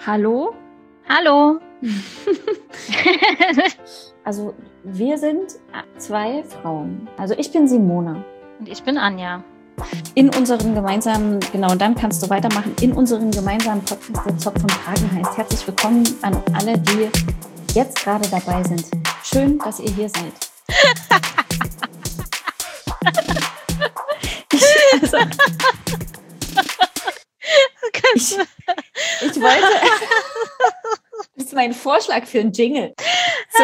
Hallo? Hallo. Also wir sind zwei Frauen. Also ich bin Simone. Und ich bin Anja. In unserem gemeinsamen, genau, und dann kannst du weitermachen, in unserem gemeinsamen Podcast, der Zopf von Hagen heißt. Herzlich willkommen an alle, die jetzt gerade dabei sind. Schön, dass ihr hier seid. Ich wollte, das ist mein Vorschlag für einen Jingle. So.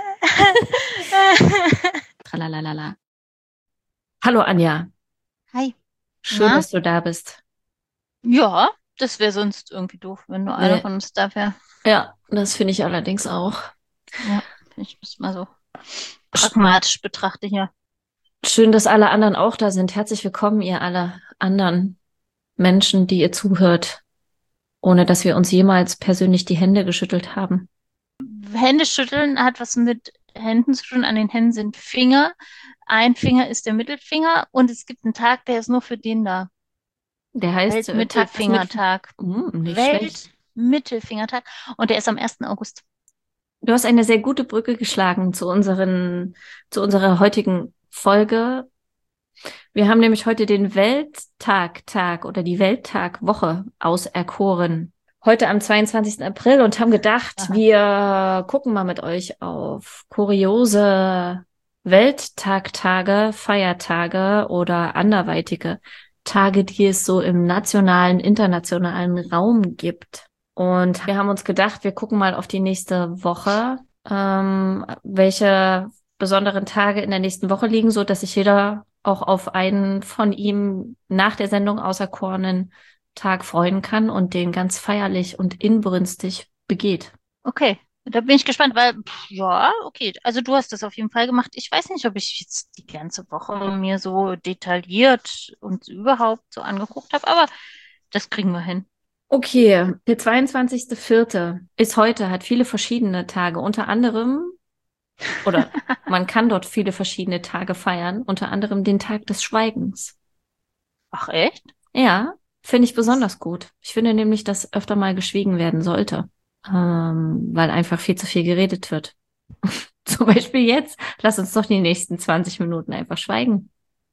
Tralalala. Hallo Anja. Hi. Schön, Na? dass du da bist. Ja, das wäre sonst irgendwie doof, wenn nur einer von uns da wäre. Ja, das finde ich allerdings auch. Ja, ich muss mal so pragmatisch betrachten hier. Schön, dass alle anderen auch da sind. Herzlich willkommen, ihr alle anderen Menschen, die ihr zuhört, ohne dass wir uns jemals persönlich die Hände geschüttelt haben. Hände schütteln hat was mit Händen zu tun. An den Händen sind Finger. Ein Finger ist der Mittelfinger und es gibt einen Tag, der ist nur für den da. Der heißt Weltmittelfingertag. Nicht schlecht. Weltmittelfingertag. Und der ist am 1. August. Du hast eine sehr gute Brücke geschlagen zu unserer heutigen Folge. Wir haben nämlich heute den Welttag oder die Welttagwoche auserkoren. Heute am 22. April und haben gedacht, Aha. wir gucken mal mit euch auf kuriose Welttagtage, Feiertage oder anderweitige Tage, die es so im nationalen, internationalen Raum gibt. Und wir haben uns gedacht, wir gucken mal auf die nächste Woche, welche besonderen Tage in der nächsten Woche liegen, so dass sich jeder auch auf einen von ihm nach der Sendung auserkorenen Tag freuen kann und den ganz feierlich und inbrünstig begeht. Okay, da bin ich gespannt, weil, ja, okay, also du hast das auf jeden Fall gemacht. Ich weiß nicht, ob ich jetzt die ganze Woche mir so detailliert und überhaupt so angeguckt habe, aber das kriegen wir hin. Okay, der 22.04. ist heute, hat viele verschiedene Tage, unter anderem, oder man kann dort viele verschiedene Tage feiern, unter anderem den Tag des Schweigens. Ach, echt? Ja, finde ich besonders gut. Ich finde nämlich, dass öfter mal geschwiegen werden sollte, weil einfach viel zu viel geredet wird. Zum Beispiel jetzt, lass uns doch die nächsten 20 Minuten einfach schweigen.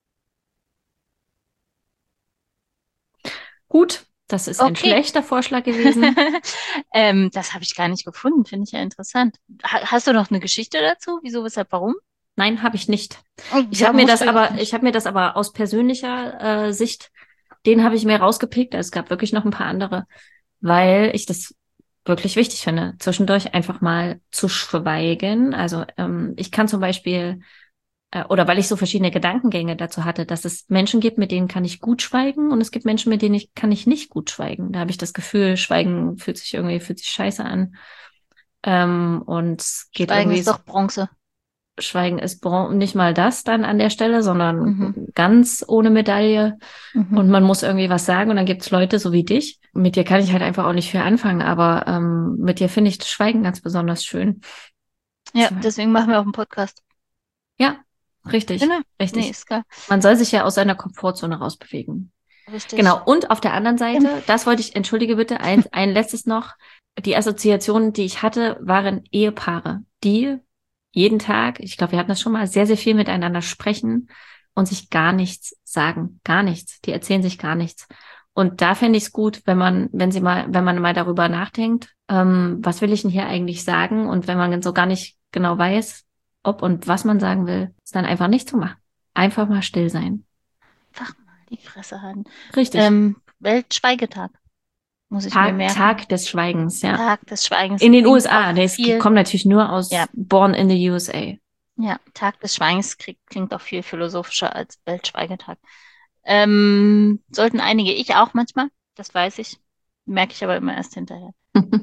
Gut, das ist ein Okay. schlechter Vorschlag gewesen. Das habe ich gar nicht gefunden, finde ich ja interessant. Hast du noch eine Geschichte dazu? Wieso, weshalb, warum? Nein, habe ich nicht. Oh, Ich ja, habe mir musst das du ja auch aber, nicht. ich habe mir das aber aus persönlicher Sicht, den habe ich mir rausgepickt. Es gab wirklich noch ein paar andere, weil ich das wirklich wichtig finde, zwischendurch einfach mal zu schweigen. Also ich kann zum Beispiel, oder weil ich so verschiedene Gedankengänge dazu hatte, dass es Menschen gibt, mit denen kann ich gut schweigen und es gibt Menschen, mit denen kann ich nicht gut schweigen. Da habe ich das Gefühl, Schweigen fühlt sich scheiße an. Und es geht Schweigen irgendwie ist doch Bronze. Schweigen ist nicht mal das dann an der Stelle, sondern Mhm. ganz ohne Medaille. Mhm. Und man muss irgendwie was sagen und dann gibt's Leute so wie dich. Mit dir kann ich halt einfach auch nicht viel anfangen, aber mit dir finde ich das Schweigen ganz besonders schön. Ja, So. deswegen machen wir auch einen Podcast. Ja, richtig, Genau. Nee, richtig. ist klar. Man soll sich ja aus seiner Komfortzone rausbewegen. Richtig. Genau. Und auf der anderen Seite, das wollte ich, entschuldige bitte, ein letztes noch. Die Assoziationen, die ich hatte, waren Ehepaare, die jeden Tag, ich glaube, wir hatten das schon mal, sehr, sehr viel miteinander sprechen und sich gar nichts sagen. Gar nichts. Die erzählen sich gar nichts. Und da fände ich es gut, wenn man mal darüber nachdenkt, was will ich denn hier eigentlich sagen? Und wenn man so gar nicht genau weiß, ob und was man sagen will, ist dann einfach nicht zu machen. Einfach mal still sein. Einfach mal die Fresse halten. Richtig. Weltschweigetag. Muss ich mir merken. Tag des Schweigens, ja. Tag des Schweigens. In den Klingt USA. auch Das viel, kommt natürlich nur aus ja, Born in the USA. ja, Tag des Schweigens klingt auch viel philosophischer als Weltschweigetag. Sollten einige, ich auch manchmal, das weiß ich, merke ich aber immer erst hinterher.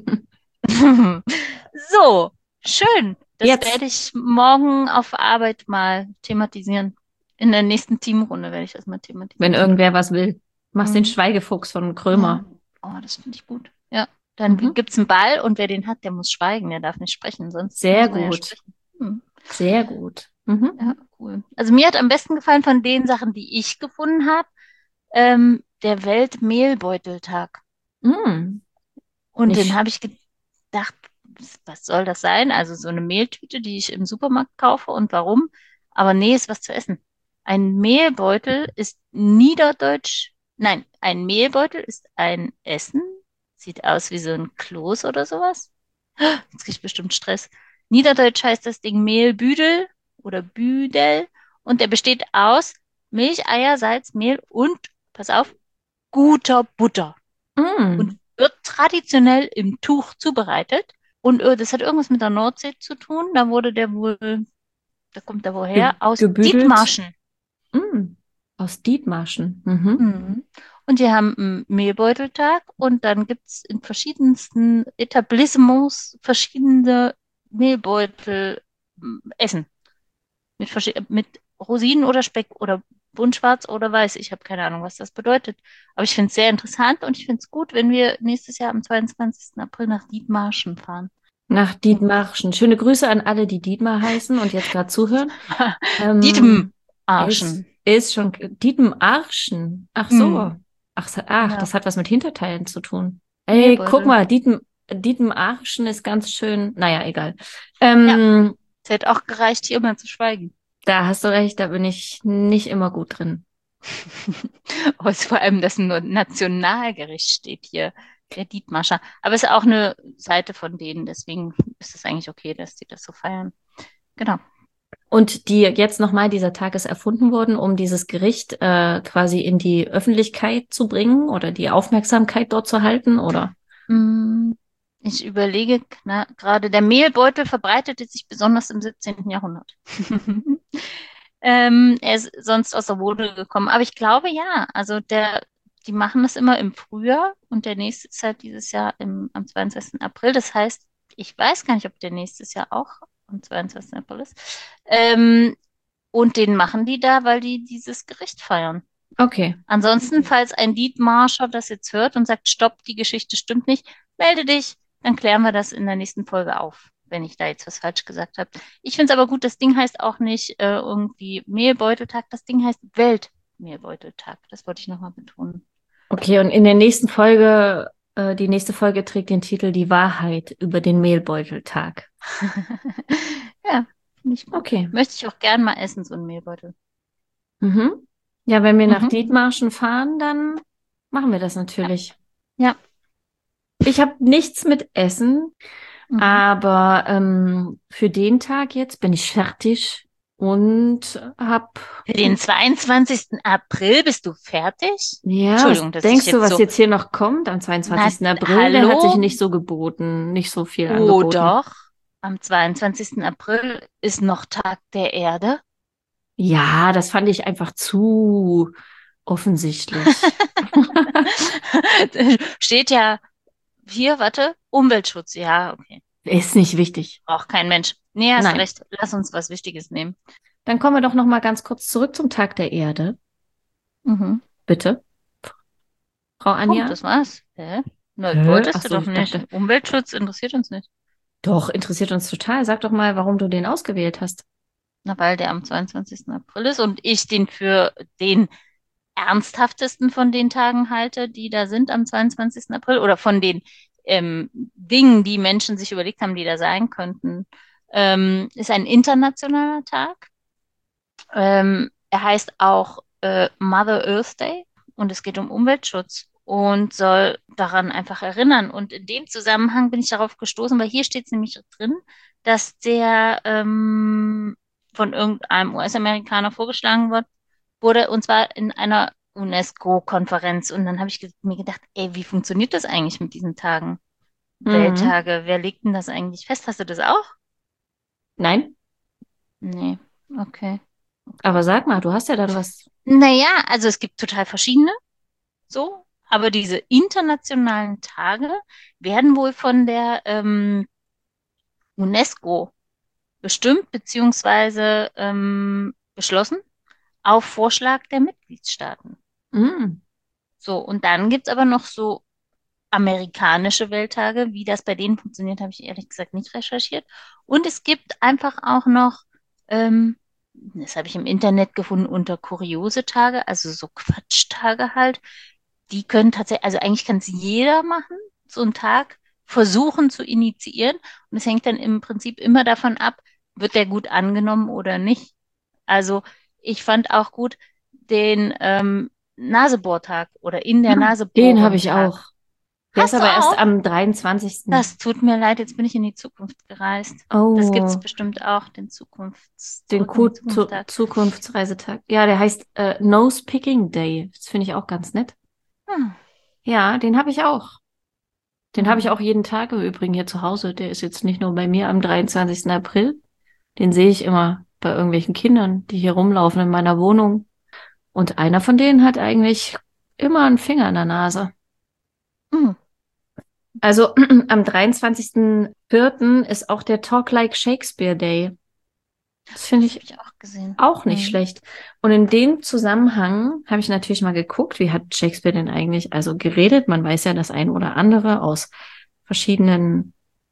So, schön. Das Jetzt. werde ich morgen auf Arbeit mal thematisieren. In der nächsten Teamrunde werde ich das mal Wenn thematisieren. irgendwer was will. Machst den Mhm. Schweigefuchs von Krömer. Ja. Oh, das finde ich gut. Ja, dann Mhm. gibt's einen Ball und wer den hat, der muss schweigen, der darf nicht sprechen, sonst Sehr muss man ja gut. sprechen. Hm. Sehr gut. Mhm. Ja, cool. Also mir hat am besten gefallen von den Sachen, die ich gefunden habe, der Weltmehlbeuteltag. Mhm. Und dann Nicht. habe ich gedacht, was soll das sein? Also so eine Mehltüte, die ich im Supermarkt kaufe und warum? Aber nee, ist was zu essen. Ein Mehlbeutel ist niederdeutsch. Nein, ein Mehlbeutel ist ein Essen. Sieht aus wie so ein Kloß oder sowas. Jetzt krieg ich bestimmt Stress. Niederdeutsch heißt das Ding Mehlbüdel oder Büdel und der besteht aus Milch, Eier, Salz, Mehl und, pass auf, guter Butter und Mm, wird traditionell im Tuch zubereitet. Und das hat irgendwas mit der Nordsee zu tun. Da wurde der wohl, da kommt er woher? Aus gebüdelt. Dithmarschen. Mm, aus Dithmarschen. Mhm. Mhm. Und die haben einen Mehlbeuteltag und dann gibt es in verschiedensten Etablissements verschiedene Mehlbeutel essen. Mit Rosinen oder Speck oder bunt schwarz oder weiß. Ich habe keine Ahnung, was das bedeutet. Aber ich finde es sehr interessant und ich finde es gut, wenn wir nächstes Jahr am 22. April nach Dithmarschen fahren. Nach Dithmarschen. Schöne Grüße an alle, die Dietmar heißen und jetzt gerade zuhören. Es Dithmarschen. ist schon Dithmarschen. Ach Mhm. so. Ach, Genau. das hat was mit Hinterteilen zu tun. Ey, guck Mehlbeutel. mal, Dithmarschen ist ganz schön. Naja, egal. Ja, Ähm, es hätte auch gereicht, hier mal zu schweigen. Da hast du recht, da bin ich nicht immer gut drin. Aber es ist vor allem das Nationalgericht steht hier, der Dithmarscher. Aber es ist auch eine Seite von denen, deswegen ist es eigentlich okay, dass die das so feiern. Genau. Und die jetzt nochmal, dieser Tag ist erfunden worden, um dieses Gericht quasi in die Öffentlichkeit zu bringen oder die Aufmerksamkeit dort zu halten, oder? Mm, Ich überlege gerade, der Mehlbeutel verbreitete sich besonders im 17. Jahrhundert. Er ist sonst aus der Mode gekommen. Aber ich glaube ja, also die machen das immer im Frühjahr und der nächste ist halt dieses Jahr am 22. April. Das heißt, ich weiß gar nicht, ob der nächstes Jahr auch am 22. April ist. Ähm, und den machen die da, weil die dieses Gericht feiern. Okay. Ansonsten, falls ein Dietmarscher das jetzt hört und sagt, stopp, die Geschichte stimmt nicht, melde dich, dann klären wir das in der nächsten Folge auf, wenn ich da jetzt was falsch gesagt habe. Ich finde es aber gut, das Ding heißt auch nicht irgendwie Mehlbeuteltag, das Ding heißt Weltmehlbeuteltag. Das wollte ich nochmal betonen. Okay, und in der nächsten Folge, die nächste Folge trägt den Titel Die Wahrheit über den Mehlbeuteltag. Ja, finde ich gut. Okay. Möchte ich auch gern mal essen, so einen Mehlbeutel. Mhm. Ja, wenn wir nach Mhm. Dithmarschen fahren, dann machen wir das Ja, natürlich. ja. Ich habe nichts mit Essen, Mhm. aber für den Tag jetzt bin ich fertig und hab, Für den 22. April bist du fertig? ja, was Entschuldigung, dass ich denkst du, jetzt was so, jetzt hier noch kommt am na, 22. April? Der hat sich hallo? nicht so geboten, nicht so viel Oh angeboten. doch, am 22. April ist noch Tag der Erde. Ja, das fand ich einfach zu offensichtlich. Steht ja hier, warte, Umweltschutz. Ja, okay. Ist nicht wichtig. Braucht kein Mensch. Nee, hast Nein. recht. Lass uns was Wichtiges nehmen. Dann kommen wir doch noch mal ganz kurz zurück zum Tag der Erde. Mhm. Bitte, Frau Oh, Anja. das war's. Hä? Na, Ach wolltest du so, doch ich nicht. dachte, Umweltschutz interessiert uns nicht. doch, interessiert uns total. Sag doch mal, warum du den ausgewählt hast. Na, weil der am 22. April ist und ich den für den ernsthaftesten von den Tagen halte, die da sind am 22. April oder von den Dingen, die Menschen sich überlegt haben, die da sein könnten, ist ein internationaler Tag. Er heißt auch Mother Earth Day und es geht um Umweltschutz und soll daran einfach erinnern. Und in dem Zusammenhang bin ich darauf gestoßen, weil hier steht es nämlich drin, dass der von irgendeinem US-Amerikaner vorgeschlagen wurde, und zwar in einer UNESCO-Konferenz. Und dann habe ich mir gedacht, ey, wie funktioniert das eigentlich mit diesen Tagen? Mhm. Welttage, wer legt denn das eigentlich fest? Hast du das auch? Nein, Nee, okay. aber sag mal, du hast ja dann was. Naja, also es gibt total verschiedene, so, aber diese internationalen Tage werden wohl von der UNESCO bestimmt beziehungsweise beschlossen auf Vorschlag der Mitgliedstaaten. Mhm. So, und dann gibt's aber noch so amerikanische Welttage. Wie das bei denen funktioniert, habe ich ehrlich gesagt nicht recherchiert. Und es gibt einfach auch noch, ähm, das habe ich im Internet gefunden, unter kuriose Tage, also so Quatschtage halt. Die können tatsächlich, also eigentlich kann es jeder machen, so einen Tag. versuchen zu initiieren. Und es hängt dann im Prinzip immer davon ab, wird der gut angenommen oder nicht. Also ich fand auch gut den Nasebohrtag oder in der Den habe ich Nasebohren-Tag. auch. Der ist Hast du aber erst auch? am 23. Das tut mir leid, jetzt bin ich in die Zukunft gereist. Das gibt es Oh, bestimmt auch, den den Zurück in die Zukunft-Tag. Zukunftsreisetag. Ja, der heißt Nose Picking Day. Das finde ich auch ganz nett. Hm. Ja, den habe ich auch. Den habe ich Hm. auch jeden Tag im Übrigen hier zu Hause. Der ist jetzt nicht nur bei mir am 23. April. Den sehe ich immer bei irgendwelchen Kindern, die hier rumlaufen in meiner Wohnung. Und einer von denen hat eigentlich immer einen Finger in der Nase. Hm. Also am 23.04. ist auch der Talk Like Shakespeare Day. Das finde Das habe ich ich auch gesehen. auch nicht Hm. schlecht. Und in dem Zusammenhang habe ich natürlich mal geguckt, wie hat Shakespeare denn eigentlich also geredet? Man weiß ja das ein oder andere aus verschiedenen,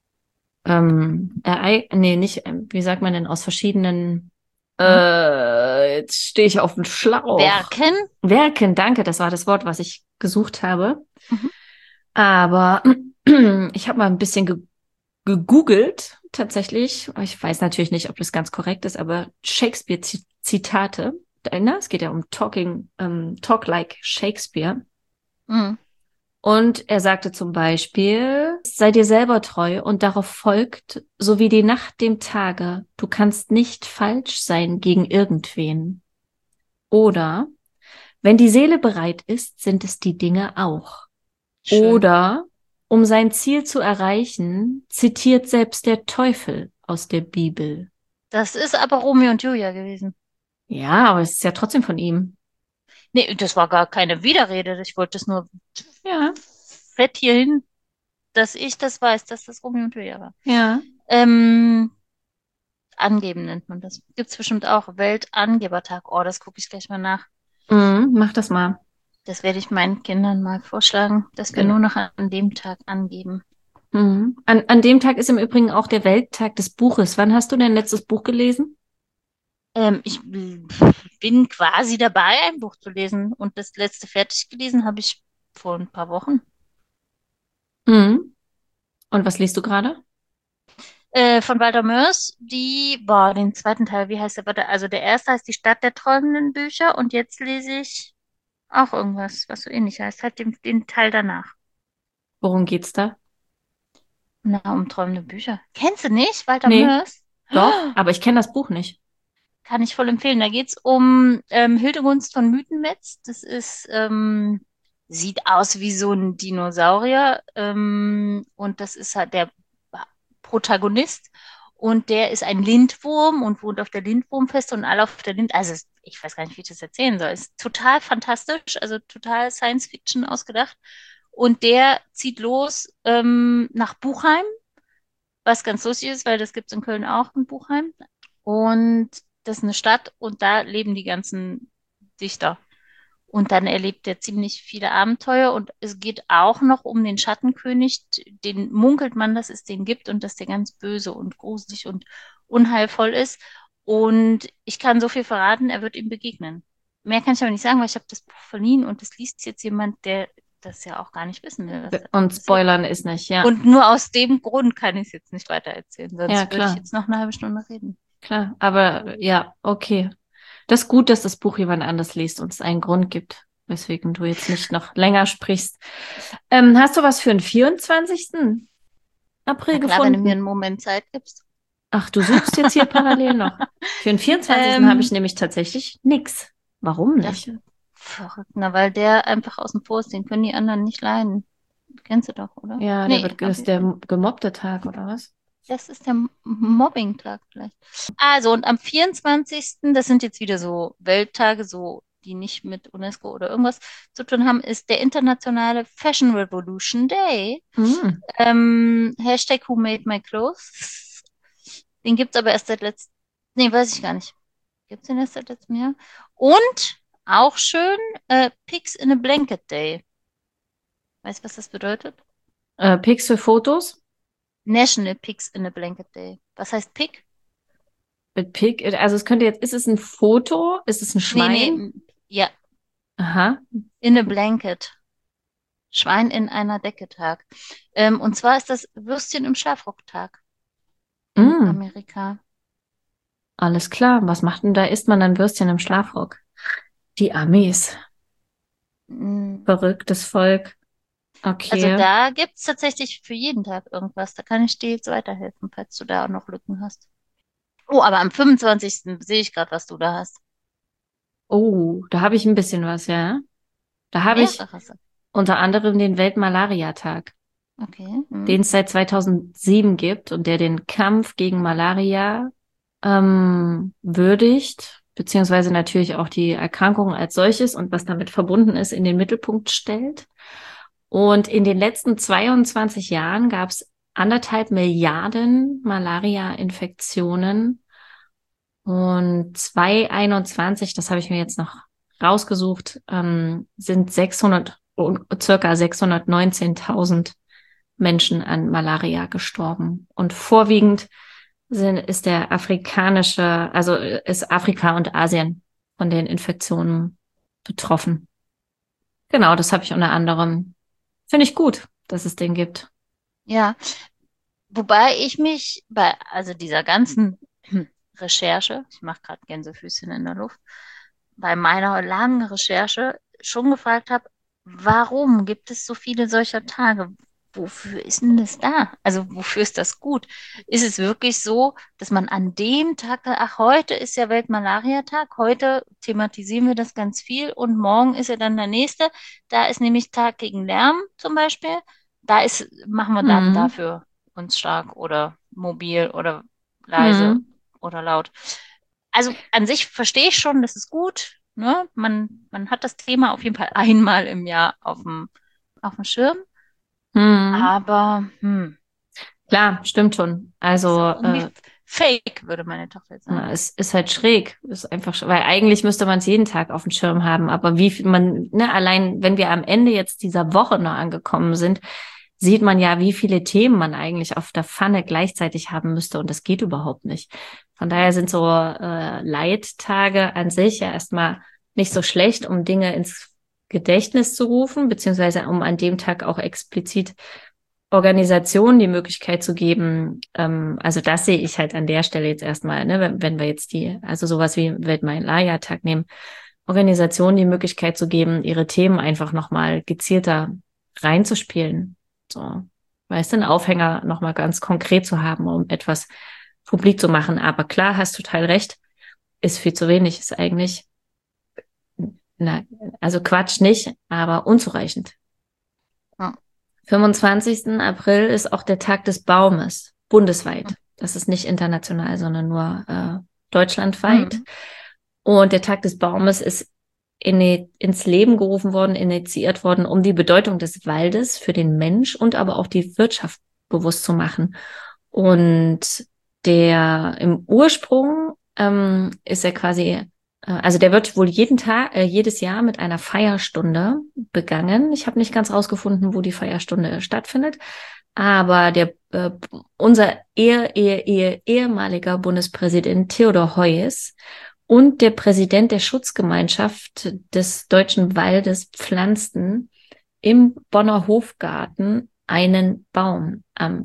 nee, nicht, wie sagt man denn, aus verschiedenen, Hm. jetzt stehe ich auf dem Schlauch. Werken. Werken, danke, das war das Wort, was ich gesucht habe. Mhm. Aber ich habe mal ein bisschen gegoogelt, tatsächlich. Ich weiß natürlich nicht, ob das ganz korrekt ist, aber Shakespeare-Zitate. Es geht ja um Talk like Shakespeare. Hm. Und er sagte zum Beispiel, sei dir selber treu und darauf folgt, so wie die Nacht dem Tage, du kannst nicht falsch sein gegen irgendwen. Oder, wenn die Seele bereit ist, sind es die Dinge auch. Schön. Oder, um sein Ziel zu erreichen, zitiert selbst der Teufel aus der Bibel. Das ist aber Romeo und Julia gewesen. Ja, aber es ist ja trotzdem von ihm. Nee, das war gar keine Widerrede. Ich wollte es nur Ja, fett hier hin, dass ich das weiß, dass das Romeo und Julia war. ja. Ähm, Angeben nennt man das. Gibt es bestimmt auch. Weltangebertag. Oh, das gucke ich gleich mal nach. Mach das mal. Das werde ich meinen Kindern mal vorschlagen, dass wir Genau. nur noch an dem Tag angeben. An dem Tag ist im Übrigen auch der Welttag des Buches. Wann hast du dein letztes Buch gelesen? Ich bin quasi dabei, ein Buch zu lesen. Und das letzte fertig gelesen habe ich vor ein paar Wochen. Mhm. Und was liest du gerade? Von Walter Mörs, den zweiten Teil, wie heißt der? Warte, also der erste heißt Die Stadt der träumenden Bücher und jetzt lese ich auch irgendwas, was so ähnlich heißt, halt den Teil danach. Worum geht's da? Na, um träumende Bücher. Kennst du nicht, Walter Nee, Mörs? doch, aber ich kenne das Buch nicht. Kann ich voll empfehlen. Da geht's um Hildegunst von Mythenmetz. Sieht aus wie so ein Dinosaurier. Und das ist halt der Protagonist. Und der ist ein Lindwurm und wohnt auf der Lindwurmfeste und alle auf der also ich weiß gar nicht, wie ich das erzählen soll. Ist total fantastisch, also total Science Fiction ausgedacht. Und der zieht los nach Buchheim, was ganz lustig ist, weil das gibt es in Köln auch, ein Buchheim. Und das ist eine Stadt und da leben die ganzen Dichter. Und dann erlebt er ziemlich viele Abenteuer und es geht auch noch um den Schattenkönig, den munkelt man, dass es den gibt und dass der ganz böse und gruselig und unheilvoll ist. Und ich kann so viel verraten, er wird ihm begegnen. Mehr kann ich aber nicht sagen, weil ich habe das Buch verliehen und das liest jetzt jemand, der das ja auch gar nicht wissen will, was da Und passiert. spoilern ist nicht, ja. Und nur aus dem Grund kann ich es jetzt nicht weiter erzählen, Ja, sonst würde ich klar, jetzt noch eine halbe Stunde reden. klar. Aber ja, okay. Das ist gut, dass das Buch jemand anders liest und es einen Grund gibt, weswegen du jetzt nicht noch länger sprichst. Hast du was für den 24. April Na klar, wenn du mir gefunden? einen Moment Zeit gibst. Ach, du suchst jetzt hier parallel noch. Für den 24. habe ich Ähm, nämlich tatsächlich nix. Warum Das nicht? ist verrückt, na, weil der einfach außen vor ist, den können die anderen nicht leiden. Kennst du doch, oder? Ja, Nee, das ist der gemobbte Tag, oder was? das ist der Mobbing-Tag vielleicht. Also, und am 24., das sind jetzt wieder so Welttage, so, die nicht mit UNESCO oder irgendwas zu tun haben, ist der internationale Fashion Revolution Day. Mhm. Hashtag Who Made My Clothes. Den gibt's aber erst seit letztem, nee, weiß ich gar nicht. Gibt's den erst seit letztem Jahr? Und auch schön, Pigs in a Blanket Day. Weißt du, was das bedeutet? Pics für Fotos National Pigs in a Blanket Day. Was heißt Pig? mit Pic. Also es könnte jetzt, ist es ein Foto? Ist es ein Nee, Schwein? nee, ja, Aha. in a Blanket. Schwein in einer Decke-Tag. Und zwar ist das Würstchen im Schlafrock-Tag in Mm, Amerika. alles klar. Was macht denn da? Isst man dann Würstchen im Schlafrock? Die Amis. Mm, Verrücktes Volk. Also Okay. da gibt es tatsächlich für jeden Tag irgendwas. Da kann ich dir jetzt weiterhelfen, falls du da auch noch Lücken hast. Oh, aber am 25. sehe ich gerade, was du da hast. Oh, da habe ich ein bisschen was, ja. Da habe ich Mehrere Sachen. unter anderem den Weltmalariatag, Okay. den es seit 2007 gibt und der den Kampf gegen Malaria würdigt, beziehungsweise natürlich auch die Erkrankung als solches und was damit verbunden ist, in den Mittelpunkt stellt. Und in den letzten 22 Jahren gab es 1,5 Milliarden Malaria-Infektionen und 2021, das habe ich mir jetzt noch rausgesucht, sind circa 619.000 Menschen an Malaria gestorben. Und vorwiegend ist der ist Afrika und Asien von den Infektionen betroffen. Genau, das habe ich unter anderem. Finde ich gut, dass es den gibt. Ja, wobei ich mich bei also dieser ganzen Recherche, ich mache gerade Gänsefüßchen in der Luft, bei meiner langen Recherche schon gefragt habe, warum gibt es so viele solcher Tage? Wofür ist denn das da? Also wofür ist das gut? Ist es wirklich so, dass man an dem Tag, ach, heute ist ja Weltmalariatag, heute thematisieren wir das ganz viel und morgen ist ja dann der nächste. Da ist nämlich Tag gegen Lärm zum Beispiel. Machen wir dann Hm. dafür uns stark oder mobil oder leise Hm. oder laut. Also an sich verstehe ich schon, das ist gut. Ne? Man hat das Thema auf jeden Fall einmal im Jahr auf dem Schirm. Hm. Aber Klar, stimmt schon. ist Also auch irgendwie fake, würde meine Tochter jetzt sagen. es ist halt schräg. Ist einfach, weil eigentlich müsste man es jeden Tag auf dem Schirm haben. Aber wie viel man, ne, allein wenn wir am Ende jetzt dieser Woche noch angekommen sind, sieht man ja, wie viele Themen man eigentlich auf der Pfanne gleichzeitig haben müsste. Und das geht überhaupt nicht. Von daher sind so Leittage an sich ja erstmal nicht so schlecht, um Dinge ins Gedächtnis zu rufen, beziehungsweise um an dem Tag auch explizit Organisationen die Möglichkeit zu geben, also das sehe ich halt an der Stelle jetzt erstmal, ne, wenn wir jetzt also sowas wie Weltmalaria-Tag nehmen, Organisationen die Möglichkeit zu geben, ihre Themen einfach nochmal gezielter reinzuspielen. So, weißt du, einen Aufhänger nochmal ganz konkret zu haben, um etwas publik zu machen. Aber klar, hast total recht, ist viel zu wenig, ist eigentlich, na, also Quatsch nicht, aber unzureichend. Ja. 25. April ist auch der Tag des Baumes, bundesweit. Das ist nicht international, sondern nur deutschlandweit. Mhm. Und der Tag des Baumes ist ins Leben gerufen worden, initiiert worden, um die Bedeutung des Waldes für den Mensch und aber auch die Wirtschaft bewusst zu machen. Und im Ursprung ist er quasi, also der wird wohl jedes Jahr mit einer Feierstunde begangen. Ich habe nicht ganz rausgefunden, wo die Feierstunde stattfindet, aber unser ehemaliger Bundespräsident Theodor Heuss und der Präsident der Schutzgemeinschaft des Deutschen Waldes pflanzten im Bonner Hofgarten einen Baum am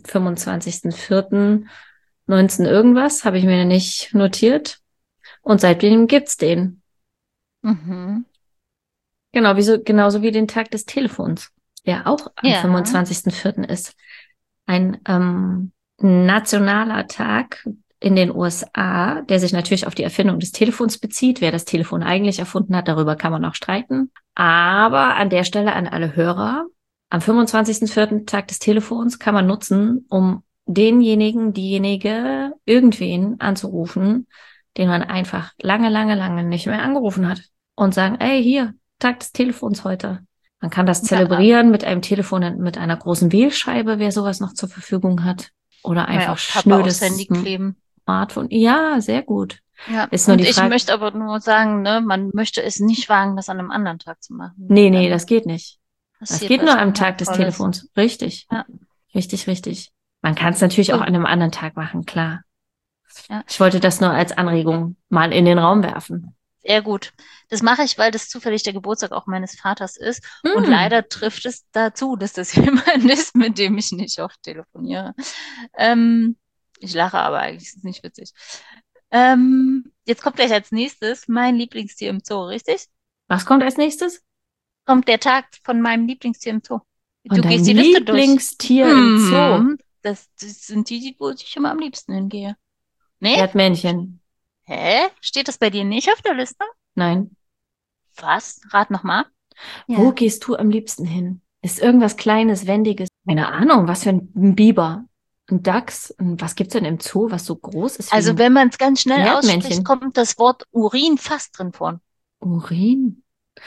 25.04.19 irgendwas, habe ich mir nicht notiert. Und seitdem gibt's den. Mhm. Genau, genauso wie den Tag des Telefons, der auch am Ja. 25.04. ist. Ein nationaler Tag in den USA, der sich natürlich auf die Erfindung des Telefons bezieht. Wer das Telefon eigentlich erfunden hat, darüber kann man auch streiten. Aber an der Stelle an alle Hörer, am 25.04. Tag des Telefons kann man nutzen, um diejenige, irgendwen anzurufen, den man einfach lange, lange, lange nicht mehr angerufen hat und sagen, ey, hier, Tag des Telefons heute. Man kann das Ja, zelebrieren mit einem Telefon, mit einer großen Wählscheibe, wer sowas noch zur Verfügung hat. Oder kann man ja einfach auch Papa aufs schnödes Handy kleben. Smartphone. Ja, sehr gut. Ja, Ist nur und die ich Frage, möchte aber nur sagen, ne, man möchte es nicht wagen, das an einem anderen Tag zu machen, weil nee, dann das geht nicht. Das passiert geht nur was am Tag des Unheilvolles. Telefons. Richtig. Ja, Richtig, richtig. Man kann es natürlich auch cool. an einem anderen Tag machen, klar. Ja. Ich wollte das nur als Anregung mal in den Raum werfen. Sehr gut. Das mache ich, weil das zufällig der Geburtstag auch meines Vaters ist. Und Hm. leider trifft es dazu, dass das jemand ist, mit dem ich nicht oft telefoniere. Ähm, Ich lache, aber eigentlich ist es nicht witzig. Jetzt kommt gleich als nächstes mein Lieblingstier im Zoo, richtig? Was kommt als nächstes? Kommt der Tag von meinem Lieblingstier im Zoo. Von Du deinem gehst die Liste durch. Lieblingstier im Zoo? Das sind die, wo ich immer am liebsten hingehe. Nee? Erdmännchen. Hä? Steht das bei dir nicht auf der Liste? Nein. Was? Rat nochmal. Wo Ja. gehst du am liebsten hin? Ist irgendwas Kleines, Wendiges? Keine Ahnung, was für ein Biber? Ein Dachs? Was gibt's denn im Zoo, was so groß ist wie Also ein wenn man es ganz schnell ausspricht, Erdmännchen? kommt das Wort Urin fast drin vor. Urin?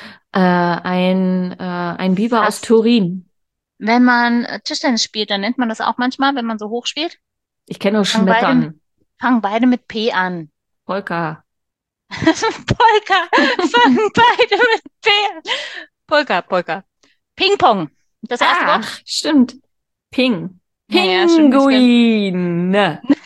Ein Biber aus Fast. Turin. Wenn man Tischtennis spielt, dann nennt man das auch manchmal, wenn man so hoch spielt. Ich kenne nur Fangen beide, Schmettern. fangen beide mit P an. Polka. Polka, fangen beide mit P an. Polka, Polka. Ping-Pong. Das erste Wort? Ach, stimmt. Ping. Naja, stimmt nicht ganz. Pinguin.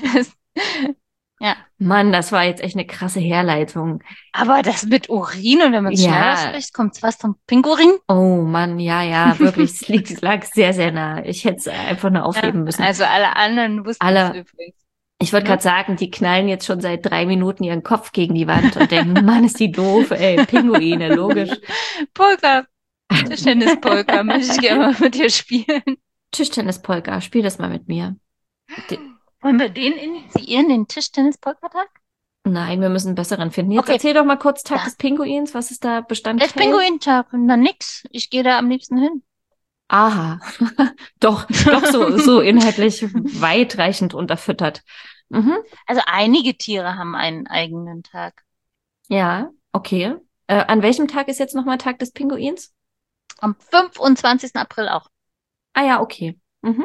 Ja. Mann, das war jetzt echt eine krasse Herleitung. Aber das mit Urin und wenn man es schnell Ja, ausspricht, kommt es fast vom Pingurin. oh Mann, ja, ja, wirklich. Es lag sehr, sehr nah. Ich hätte es einfach nur Ja, aufheben müssen. also alle anderen wussten es Alle, übrigens. ich wollte Ne? gerade sagen, die knallen jetzt schon seit 3 Minuten ihren Kopf gegen die Wand und denken, Mann, ist die doof, ey, Pinguine, logisch. Polka, Tischtennis-Polka, möchte ich gerne mal mit dir spielen. Tischtennis-Polka, spiel das mal mit mir. Wollen wir den initiieren, den Tischtennis-Polka-Tag? Nein, wir müssen einen besseren finden. Jetzt Okay, erzähl doch mal kurz Tag da des Pinguins. Was ist da ist Bestandteil? Pinguintag und dann nix. Ich gehe da am liebsten hin. Aha, doch so inhaltlich weitreichend unterfüttert. Mhm. Also einige Tiere haben einen eigenen Tag. Ja, okay. An welchem Tag ist jetzt nochmal Tag des Pinguins? Am 25. April auch. Ah ja, okay. Mhm.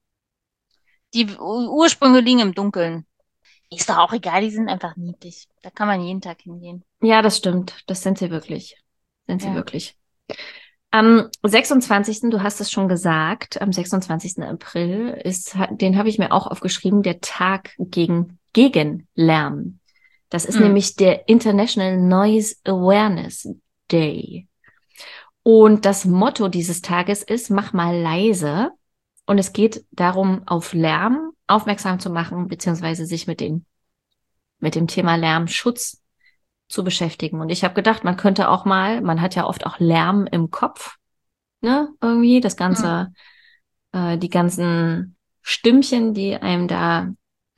Die Ursprünge liegen im Dunkeln. Ist doch auch egal, die sind einfach niedlich. Da kann man jeden Tag hingehen. Ja, das stimmt. Das sind sie wirklich. Sind sie Ja. wirklich. Am 26., du hast es schon gesagt, am 26. April den habe ich mir auch aufgeschrieben, der Tag gegen Lärm. Das ist Hm. nämlich der International Noise Awareness Day. Und das Motto dieses Tages ist, mach mal leise. Und es geht darum, auf Lärm aufmerksam zu machen, beziehungsweise sich mit dem Thema Lärmschutz zu beschäftigen. Und ich habe gedacht, man hat ja oft auch Lärm im Kopf, ne, irgendwie, Hm. die ganzen Stimmchen, die einem da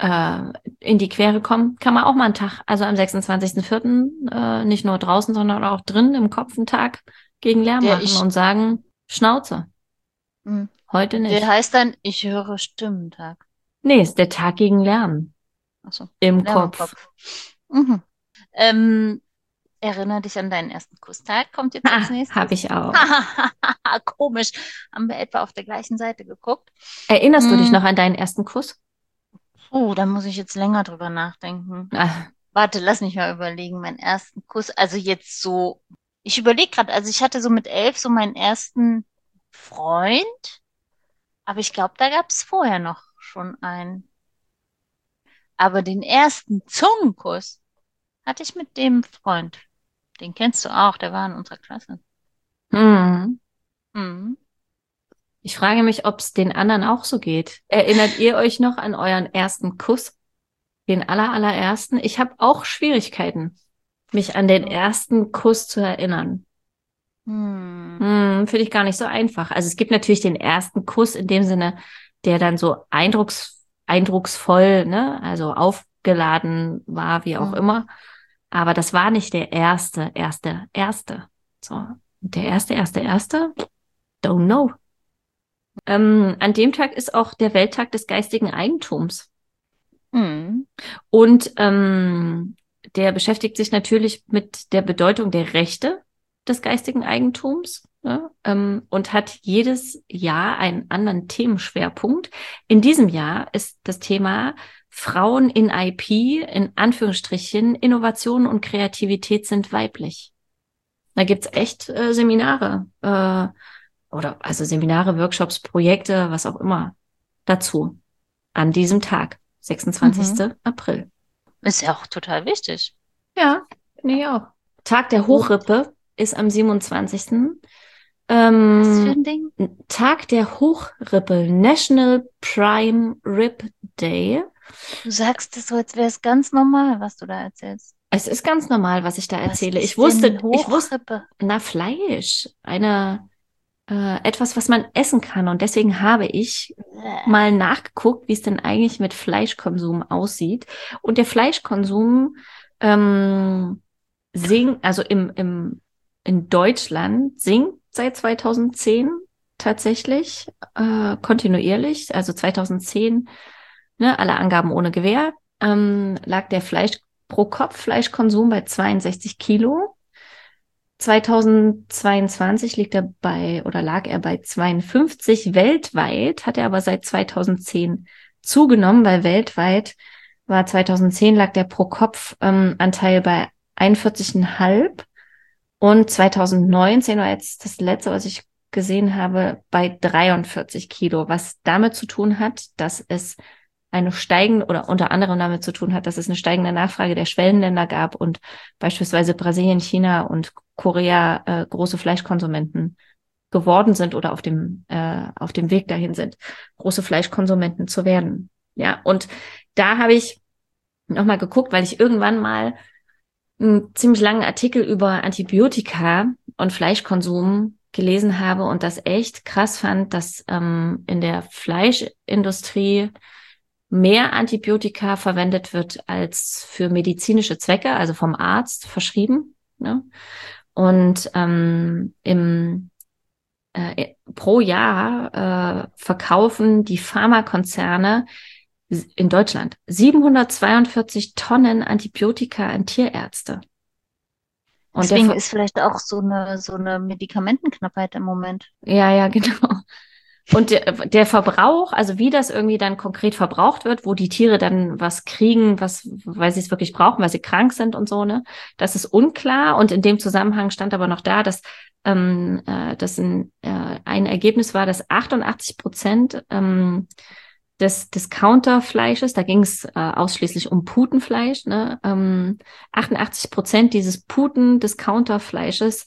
in die Quere kommen, kann man auch mal einen Tag, also am 26.04., nicht nur draußen, sondern auch drin im Kopf einen Tag gegen Lärm Der machen und sagen, Schnauze, hm. heute Der nicht. heißt dann, ich höre Stimmentag. Nee, ist der Tag gegen Lärm Achso, im Lärm im Kopf. Kopf. Mhm. Ähm, Erinnere dich an deinen ersten Kusstag, kommt jetzt als Habe nächstes. ich auch. Komisch. Haben wir etwa auf der gleichen Seite geguckt? Erinnerst du dich Hm. noch an deinen ersten Kuss? Da muss ich jetzt länger drüber nachdenken. Ah, Warte, lass mich mal überlegen. Meinen ersten Kuss, also jetzt so, ich überlege gerade, also ich hatte so mit 11 so meinen ersten Freund, aber ich glaube, da gab es vorher noch schon einen. Aber den ersten Zungenkuss hatte ich mit dem Freund. Den kennst du auch, der war in unserer Klasse. hm. Mhm. Ich frage mich, ob es den anderen auch so geht. Erinnert ihr euch noch an euren ersten Kuss? Den allerersten? Ich habe auch Schwierigkeiten, mich an den ersten Kuss zu erinnern. Hm. Finde ich gar nicht so einfach. Also es gibt natürlich den ersten Kuss in dem Sinne, der dann so eindrucksvoll, ne, also aufgeladen war, wie auch Hm. immer. Aber das war nicht der erste. So, der erste, don't know. An dem Tag ist auch der Welttag des geistigen Eigentums. Hm. Und der beschäftigt sich natürlich mit der Bedeutung der Rechte des geistigen Eigentums, ne? Und hat jedes Jahr einen anderen Themenschwerpunkt. In diesem Jahr ist das Thema Frauen in IP, in Anführungsstrichen, Innovation und Kreativität sind weiblich. Da gibt's echt Seminare also Seminare, Workshops, Projekte, was auch immer dazu an diesem Tag, Mhm. 26. April. Ist ja auch total wichtig. Ja, finde ich auch. Tag der Und Hochrippe ist am 27. was für Ähm, ein Ding? Tag der Hochrippe, National Prime Rib Day. Du sagst es so, als wäre es ganz normal, was du da erzählst. Es ist ganz normal, was ich da Was erzähle. ist denn Ich wusste, Hochrippe? na, Fleisch, etwas, was man essen kann. Und deswegen habe ich Bäh. mal nachgeguckt, wie es denn eigentlich mit Fleischkonsum aussieht. Und der Fleischkonsum ähm, also in Deutschland sinkt seit 2010 tatsächlich kontinuierlich. Also 2010, ne, alle Angaben ohne Gewähr, lag der pro Kopf Fleischkonsum bei 62 Kilo. 2022 lag er bei 52 weltweit, hat er aber seit 2010 zugenommen, weil weltweit war 2010 lag der Pro-Kopf-Anteil bei 41,5 und 2019 war jetzt das letzte, was ich gesehen habe, bei 43 Kilo, was damit zu tun hat, dass es eine steigende oder unter anderem damit zu tun hat, dass es eine steigende Nachfrage der Schwellenländer gab und beispielsweise Brasilien, China und Korea große Fleischkonsumenten geworden sind oder auf dem Weg dahin sind, große Fleischkonsumenten zu werden. Ja, und da habe ich nochmal geguckt, weil ich irgendwann mal einen ziemlich langen Artikel über Antibiotika und Fleischkonsum gelesen habe und das echt krass fand, dass in der Fleischindustrie mehr Antibiotika verwendet wird als für medizinische Zwecke, also vom Arzt verschrieben. Ne? Und pro Jahr verkaufen die Pharmakonzerne in Deutschland 742 Tonnen Antibiotika an Tierärzte. Und Deswegen ist vielleicht auch so eine Medikamentenknappheit im Moment. ja, ja, genau. Und der Verbrauch, also wie das irgendwie dann konkret verbraucht wird, wo die Tiere dann was kriegen, weil sie es wirklich brauchen, weil sie krank sind und so, ne, das ist unklar. Und in dem Zusammenhang stand aber noch da, dass das ein Ergebnis war, dass 88% des Discounterfleisches, da ging es ausschließlich um Putenfleisch, ne, 88% dieses Puten-Discounterfleisches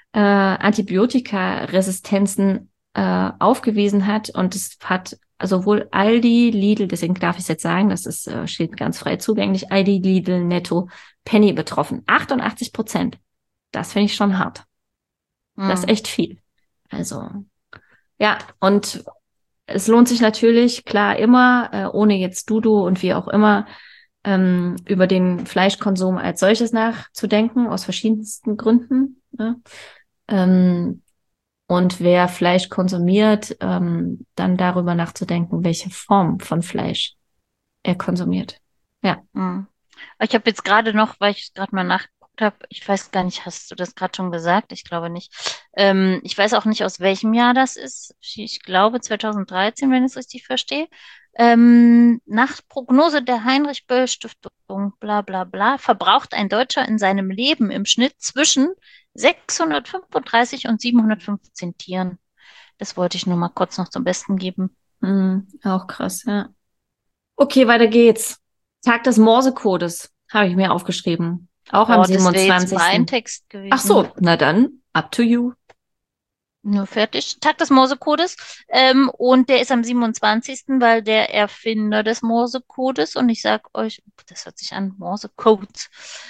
Antibiotikaresistenzen aufgewiesen hat. Und es hat sowohl Aldi, Lidl, deswegen darf ich es jetzt sagen, steht ganz frei zugänglich, Aldi, Lidl, Netto, Penny betroffen. 88%. Das finde ich schon hart. Das ist Hm. echt viel. Also, ja, und es lohnt sich natürlich, klar, immer, ohne jetzt Dudu und wie auch immer, über den Fleischkonsum als solches nachzudenken, aus verschiedensten Gründen. Ne? Ähm, Und wer Fleisch konsumiert, dann darüber nachzudenken, welche Form von Fleisch er konsumiert. Ja. Hm. Ich habe jetzt gerade noch, weil ich gerade mal nachgeguckt habe, ich weiß gar nicht, hast du das gerade schon gesagt? Ich glaube nicht. Ich weiß auch nicht, aus welchem Jahr das ist. Ich glaube 2013, wenn ich es richtig verstehe. Nach Prognose der Heinrich-Böll-Stiftung, bla bla bla, verbraucht ein Deutscher in seinem Leben im Schnitt zwischen 635 und 715 Tieren. Das wollte ich nur mal kurz noch zum Besten geben. Auch krass, ja. Okay, weiter geht's. Tag des Morsecodes habe ich mir aufgeschrieben. Auch am Boah, das wäre jetzt mein 27. Text Ach gewesen. so, na dann, up to you. Nur fertig. Tag des Morsecodes. Und der ist am 27., weil der Erfinder des Morsecodes, und ich sag euch, das hört sich an, Morsecodes,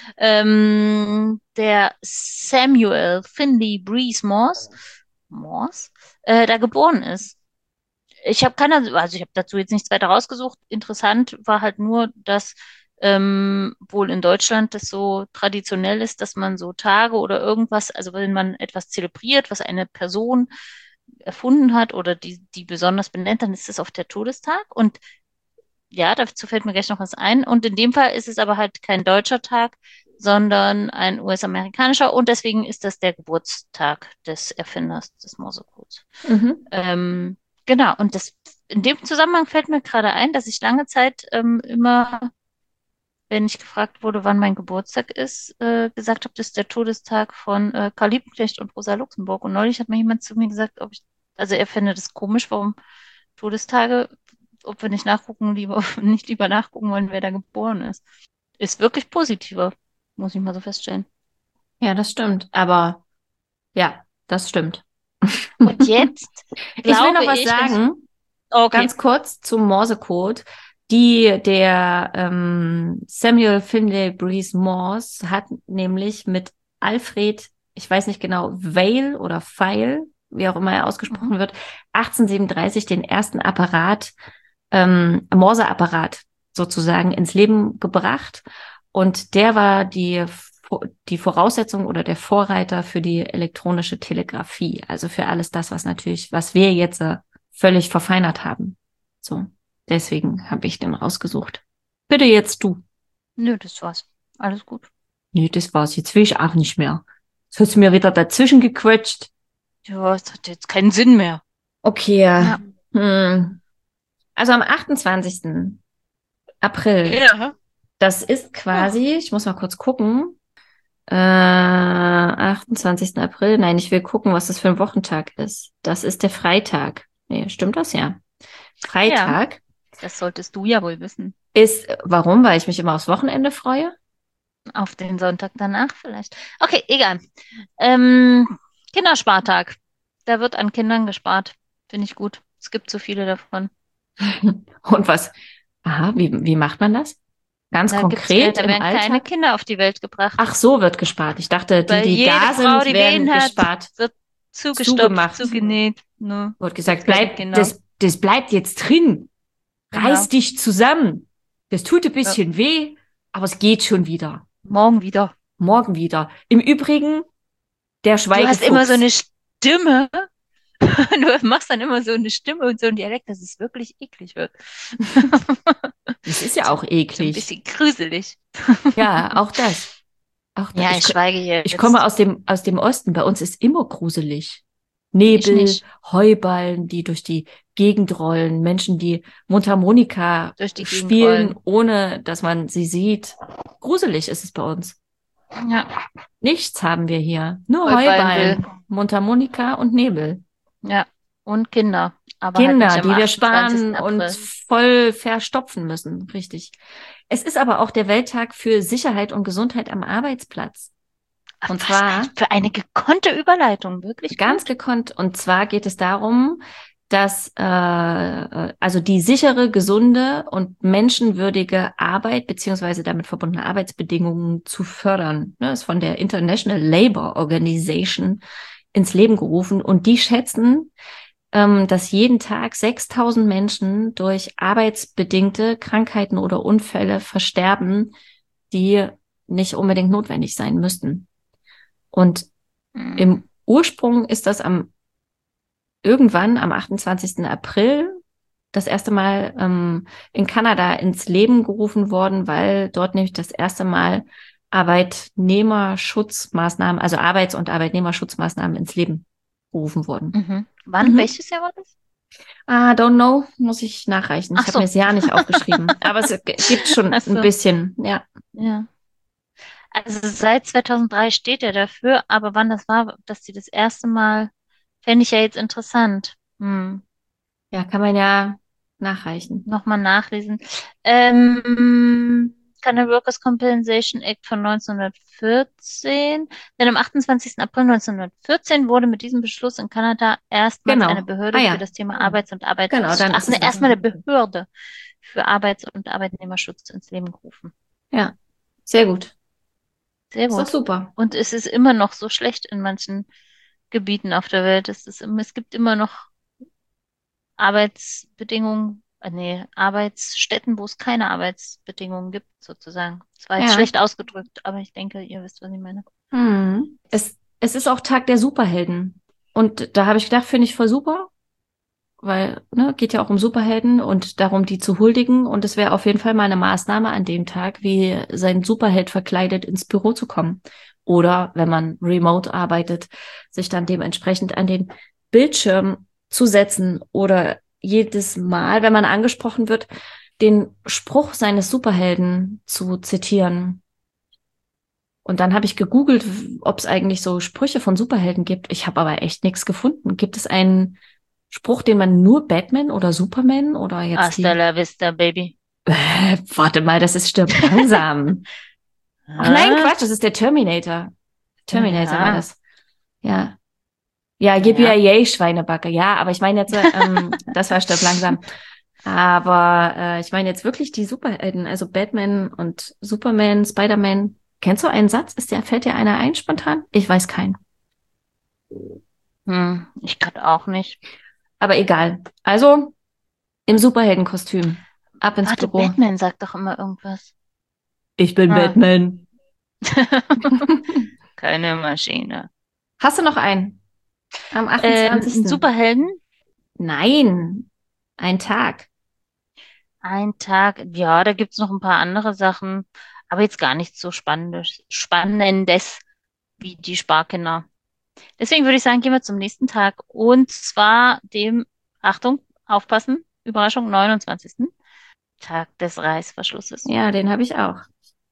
der Samuel Finley Breese Morse, da geboren ist. Also ich habe dazu jetzt nichts weiter rausgesucht. Interessant war halt nur, dass wohl in Deutschland das so traditionell ist, dass man so Tage oder irgendwas, also wenn man etwas zelebriert, was eine Person erfunden hat oder die besonders benennt, dann ist es auf der Todestag. Und ja, dazu fällt mir gleich noch was ein. Und in dem Fall ist es aber halt kein deutscher Tag, sondern ein US-amerikanischer. Und deswegen ist das der Geburtstag des Erfinders des Morsecodes. Mhm. Ähm, genau, und in dem Zusammenhang fällt mir gerade ein, dass ich lange Zeit immer, wenn ich gefragt wurde, wann mein Geburtstag ist, gesagt habe, das ist der Todestag von Karl Liebknecht und Rosa Luxemburg. Und neulich hat mir jemand zu mir gesagt, also er fände das komisch, warum Todestage, ob wir nicht nachgucken, nicht lieber nachgucken wollen, wer da geboren ist. Ist wirklich positiver, muss ich mal so feststellen. Ja, das stimmt. Aber ja, das stimmt. Und jetzt Ich will noch glaube was ich, wenn ich, sagen, okay. ganz kurz zum Morsecode. Der Samuel Finlay Breese Morse hat nämlich mit Alfred, ich weiß nicht genau, Vail oder Feil, wie auch immer er Mhm. ausgesprochen wird, 1837 den ersten Apparat, Morse-Apparat sozusagen ins Leben gebracht. Und der war die Voraussetzung oder der Vorreiter für die elektronische Telegrafie. Also für alles das, was wir jetzt völlig verfeinert haben. So, deswegen habe ich den rausgesucht. Bitte jetzt du. Nö, das war's. Alles gut. Nee, das war's. Jetzt will ich auch nicht mehr. Jetzt hast du mir wieder dazwischen gequetscht. Ja, es hat jetzt keinen Sinn mehr. Okay. Ja. Hm. Also am 28. April, Ja. das ist Oh. quasi, ich muss mal kurz gucken, 28. April, nein, ich will gucken, was das für ein Wochentag ist. Das ist der Freitag. Nee, stimmt das ja? Ja, Freitag das solltest du ja wohl wissen. ist, warum? Weil ich mich immer aufs Wochenende freue. Auf den Sonntag danach vielleicht. Okay, egal. Ähm, Kinderspartag. Da wird an Kindern gespart. Finde ich gut. Es gibt so viele davon. Und was? Aha, wie macht man das? Ganz Da gibt's keine, konkret da im werden keine Alltag? Kinder auf die Welt gebracht. Ach, so wird gespart. Ich dachte, Weil die jede da Frau, sind, die werden wen hat, gespart, wird zugestopft, zugemacht. zugenäht. Ne, Wird gibt's gesagt, keine bleib, Kinder. das bleibt jetzt drin. Genau. Reiß dich zusammen. Das tut ein Ja. bisschen weh, aber es geht schon wieder. Morgen wieder. Morgen wieder. Im Übrigen, der Du hast immer so Schweigefuchs. eine Stimme. Du machst dann immer so eine Stimme und so ein Dialekt, dass es wirklich eklig wird. Das ist ja So, auch so ein eklig. bisschen gruselig. Ja, auch das. Auch da. Ja, ich schweige Ich komme jetzt. aus dem Osten. Bei uns ist immer gruselig. Ich Nebel, nicht. Heuballen, die durch die Gegend rollen, Menschen, die Mundharmonika Durch die Gegend spielen, rollen. ohne dass man sie sieht. Gruselig ist es bei uns. Ja, Nichts haben wir hier. Nur Heuballen will. Heuballen, Mundharmonika und Nebel. Ja, und Kinder. Aber halt nicht Kinder, am die wir 28. sparen und April. voll verstopfen müssen. Richtig. Es ist aber auch der Welttag für Sicherheit und Gesundheit am Arbeitsplatz. Ach, Und was zwar für eine gekonnte Überleitung. Wirklich ganz gut. gekonnt. Und zwar geht es darum, dass also die sichere, gesunde und menschenwürdige Arbeit beziehungsweise damit verbundene Arbeitsbedingungen zu fördern. Ne, ist von der International Labour Organization ins Leben gerufen. Und die schätzen, dass jeden Tag 6.000 Menschen durch arbeitsbedingte Krankheiten oder Unfälle versterben, die nicht unbedingt notwendig sein müssten. Und Hm. im Ursprung ist das irgendwann am 28. April das erste Mal in Kanada ins Leben gerufen worden, weil dort nämlich das erste Mal Arbeitnehmerschutzmaßnahmen, also Arbeits- und Arbeitnehmerschutzmaßnahmen ins Leben gerufen wurden. Mhm. Wann? Mhm. Welches Jahr war das? Ah, don't know, muss ich nachreichen. Ich Ach habe mir so. das Jahr nicht aufgeschrieben, aber es gibt schon Ach ein so. bisschen, ja. Ja. Also seit 2003 steht er dafür, aber wann das war, dass sie das erste Mal, fände ich ja jetzt interessant. Hm. Ja, kann man ja nachreichen. Nochmal nachlesen. Canada Workers' Compensation Act von 1914. Denn am 28. April 1914 wurde mit diesem Beschluss in Kanada erstmals eine Genau. Ah Behörde für ja, das Thema Arbeits- und genau, dann Ach ist ne, es das. erstmal eine Behörde für Arbeits- und Arbeitnehmerschutz ins Leben gerufen. Ja, sehr gut. Sehr Ist doch gut. super. Und es ist immer noch so schlecht in manchen Gebieten auf der Welt. Es gibt immer noch Arbeitsbedingungen, nee, Arbeitsstätten, wo es keine Arbeitsbedingungen gibt, sozusagen. Das war jetzt Ja. schlecht ausgedrückt, aber ich denke, ihr wisst, was ich meine. Es ist auch Tag der Superhelden. Und da habe ich gedacht, finde ich voll super, weil, ne, geht ja auch um Superhelden und darum, die zu huldigen. Und es wäre auf jeden Fall mal eine Maßnahme an dem Tag, wie sein Superheld verkleidet ins Büro zu kommen. Oder wenn man remote arbeitet, sich dann dementsprechend an den Bildschirm zu setzen oder jedes Mal, wenn man angesprochen wird, den Spruch seines Superhelden zu zitieren. Und dann habe ich gegoogelt, ob es eigentlich so Sprüche von Superhelden gibt. Ich habe aber echt nichts gefunden. Gibt es einen Spruch, den man nur Batman oder Superman oder jetzt Hasta die... la vista, baby. Warte mal, das ist Stirb langsam. Ach nein, Ah, Quatsch, das ist der Terminator. Terminator war Ja. das. Ja. Ja, Naja. yippee Schweinebacke. Ja, aber ich meine jetzt, das war Stopp langsam. Aber ich meine jetzt wirklich die Superhelden, also Batman und Superman, Spider-Man. Kennst du einen Satz? Fällt dir einer ein spontan? Ich weiß keinen. Ich gerade auch nicht. Aber egal. Also im Superheldenkostüm. Ab ins Warte, Büro. Batman sagt doch immer irgendwas. Ich bin Ah. Batman. Keine Maschine. Hast du noch einen? Am Ein 28. Superhelden? Nein, ein Tag. Ein Tag. Ja, da gibt's noch ein paar andere Sachen, aber jetzt gar nichts so Spannendes wie die Sparkinder. Deswegen würde ich sagen, gehen wir zum nächsten Tag. Und zwar dem, Achtung, aufpassen, Überraschung, 29. Tag des Reißverschlusses. Ja, den habe ich auch.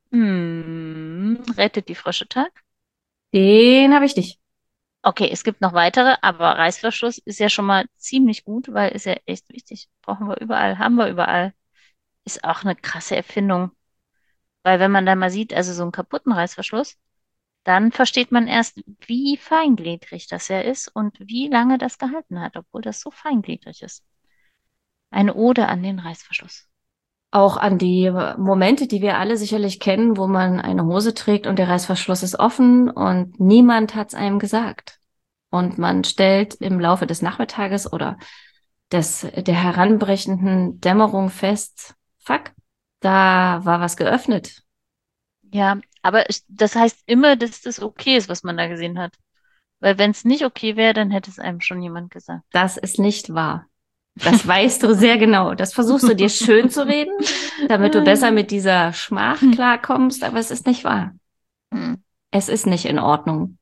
Rettet die Frösche Tag. Den habe ich nicht. Okay, es gibt noch weitere, aber Reißverschluss ist ja schon mal ziemlich gut, weil ist ja echt wichtig. Brauchen wir überall, haben wir überall. Ist auch eine krasse Erfindung. Weil wenn man da mal sieht, also so einen kaputten Reißverschluss, dann versteht man erst, wie feingliedrig das ja ist und wie lange das gehalten hat, obwohl das so feingliedrig ist. Eine Ode an den Reißverschluss. Auch an die Momente, die wir alle sicherlich kennen, wo man eine Hose trägt und der Reißverschluss ist offen und niemand hat es einem gesagt. Und man stellt im Laufe des Nachmittages oder der heranbrechenden Dämmerung fest, fuck, da war was geöffnet. Ja, aber das heißt immer, dass das okay ist, was man da gesehen hat. Weil wenn es nicht okay wäre, dann hätte es einem schon jemand gesagt. Das ist nicht wahr. Das weißt du sehr genau. Das versuchst du dir schön zu reden, damit du besser mit dieser Schmach klarkommst, aber es ist nicht wahr. Hm. Es ist nicht in Ordnung.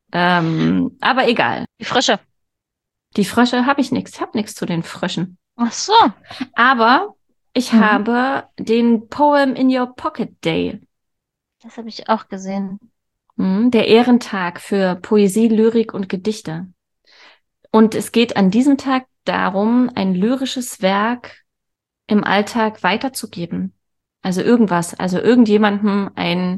Aber egal. Die Frösche. Die Frösche habe ich nichts. Ich habe nichts zu den Fröschen. Ach so. Aber ich Mhm. habe den Poem in Your Pocket Day. Das habe ich auch gesehen. Der Ehrentag für Poesie, Lyrik und Gedichte. Und es geht an diesem Tag darum, ein lyrisches Werk im Alltag weiterzugeben. Also irgendwas, also irgendjemandem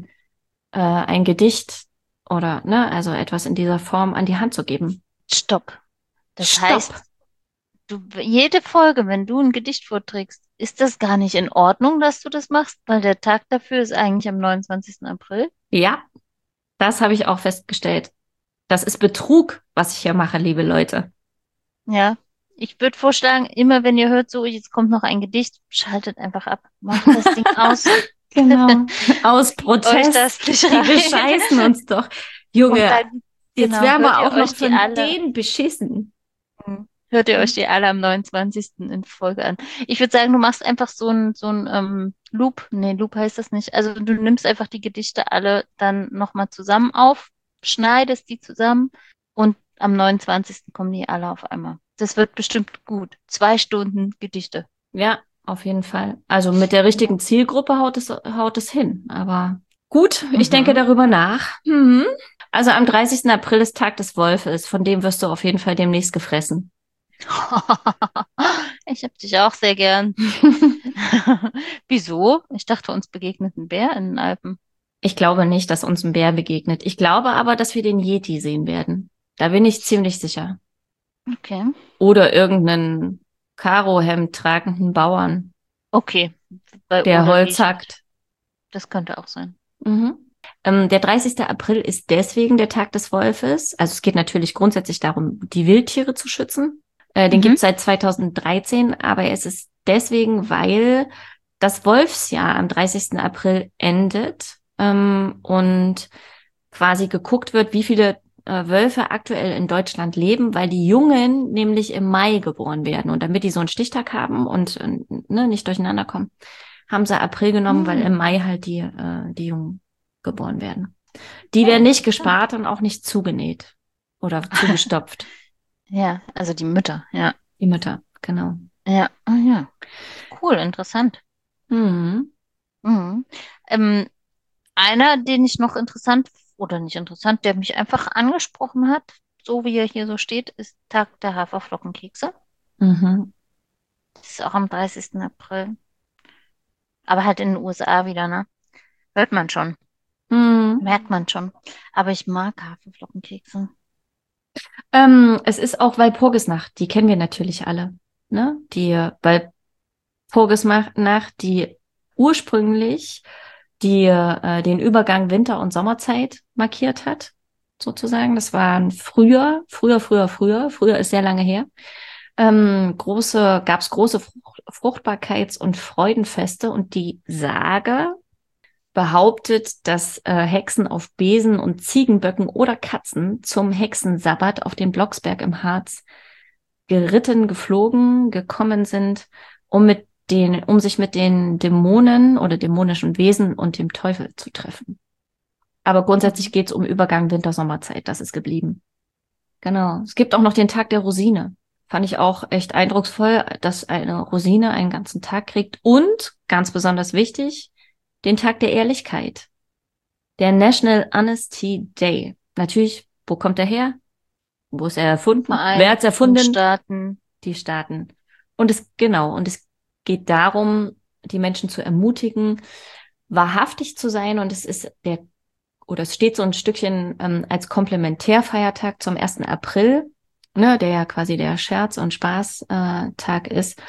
ein Gedicht oder, ne, also etwas in dieser Form an die Hand zu geben. Stopp. Das Stopp. heißt, jede Folge, wenn du ein Gedicht vorträgst, ist das gar nicht in Ordnung, dass du das machst, weil der Tag dafür ist eigentlich am 29. April. Ja, das habe ich auch festgestellt. Das ist Betrug, was ich hier mache, liebe Leute. Ja. Ich würde vorschlagen, immer wenn ihr hört, so, jetzt kommt noch ein Gedicht, schaltet einfach ab. Macht das Ding aus. Genau. Aus Zieht euch Protest. das nicht Die rein. bescheißen uns doch. Und Junge, dann, jetzt genau, werden hört wir ihr auch noch euch die von alle. denen beschissen. Hört ihr euch die alle am 29. in Folge an. Ich würde sagen, du machst einfach so ein Loop. Nee, Loop heißt das nicht. Also du nimmst einfach die Gedichte alle dann nochmal zusammen auf, schneidest die zusammen und am 29. kommen die alle auf einmal. Das wird bestimmt gut. 2 Stunden Gedichte. Ja, auf jeden Fall. Also mit der richtigen Zielgruppe haut es hin. Aber gut, ich denke Mhm. darüber nach. Also am 30. April ist Tag des Wolfes. Von dem wirst du auf jeden Fall demnächst gefressen. Ich hab dich auch sehr gern. Wieso? Ich dachte, uns begegnet ein Bär in den Alpen. Ich glaube nicht, dass uns ein Bär begegnet. Ich glaube aber, dass wir den Yeti sehen werden. Da bin ich ziemlich sicher. Okay. Oder irgendeinen Karohemd tragenden Bauern, Okay. Bei der oder Holz riechend. hackt. Das könnte auch sein. Mhm. Der 30. April ist deswegen der Tag des Wolfes. Also es geht natürlich grundsätzlich darum, die Wildtiere zu schützen. Den gibt Mhm. es seit 2013, aber es ist deswegen, weil das Wolfsjahr am 30. April endet und quasi geguckt wird, wie viele Wölfe aktuell in Deutschland leben, weil die Jungen nämlich im Mai geboren werden. Und damit die so einen Stichtag haben und ne, nicht durcheinander kommen, haben sie April genommen, weil im Hm. Mai halt die Jungen geboren werden. Die Oh, werden nicht interessant. gespart und auch nicht zugenäht oder zugestopft. Ja, also die Mütter, ja. Die Mütter, genau. Ja, ah, ja. Cool, interessant. Mhm. Mhm. Ähm, einer, den ich noch interessant, oder nicht interessant, der mich einfach angesprochen hat, so wie er hier so steht, ist Tag der Haferflockenkekse. Mhm. Das ist auch am 30. April. Aber halt in den USA wieder, ne? Hört man schon. Merkt man schon. Aber ich mag Haferflockenkekse. Es ist auch Walpurgisnacht, die kennen wir natürlich alle. Ne? Die Walpurgisnacht, die ursprünglich den Übergang Winter- und Sommerzeit markiert hat, sozusagen. Das waren früher ist sehr lange her, gab es große Fruchtbarkeits- und Freudenfeste und die Sage behauptet, dass Hexen auf Besen und Ziegenböcken oder Katzen zum Hexensabbat auf den Blocksberg im Harz geritten, geflogen, gekommen sind, um sich mit den Dämonen oder dämonischen Wesen und dem Teufel zu treffen. Aber grundsätzlich geht es um Übergang Winter-Sommerzeit, das ist geblieben. Genau. Es gibt auch noch den Tag der Rosine. Fand ich auch echt eindrucksvoll, dass eine Rosine einen ganzen Tag kriegt. Und, ganz besonders wichtig, den Tag der Ehrlichkeit. Der National Honesty Day. Natürlich, wo kommt er her? Wo ist er erfunden? Wer hat es erfunden? Staaten. Die Staaten. Und es geht darum, die Menschen zu ermutigen, wahrhaftig zu sein. Und es steht so ein Stückchen als Komplementärfeiertag zum 1. April, ne, der ja quasi der Scherz- und Spaß-Tag ist.